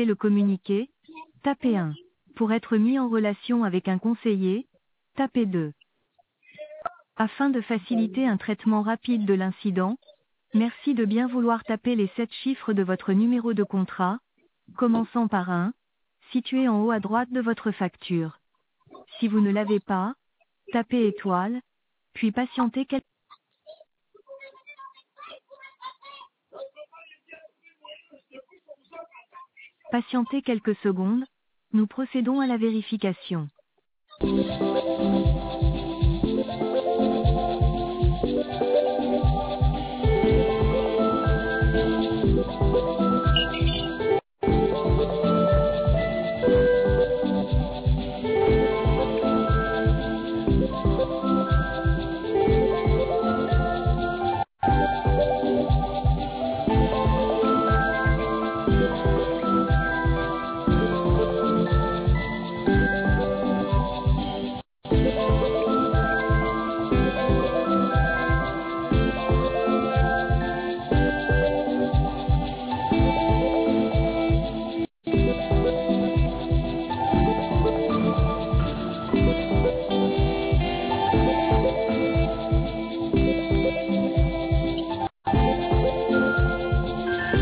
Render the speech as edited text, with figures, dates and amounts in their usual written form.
souhaitez le communiquer, tapez 1. Pour être mis en relation avec un conseiller, tapez 2. Afin de faciliter un traitement rapide de l'incident, merci de bien vouloir taper les 7 chiffres de votre numéro de contrat, commençant par 1, situé en haut à droite de votre facture. Si vous ne l'avez pas, tapez étoile, puis patientez quelques secondes, nous procédons à la vérification.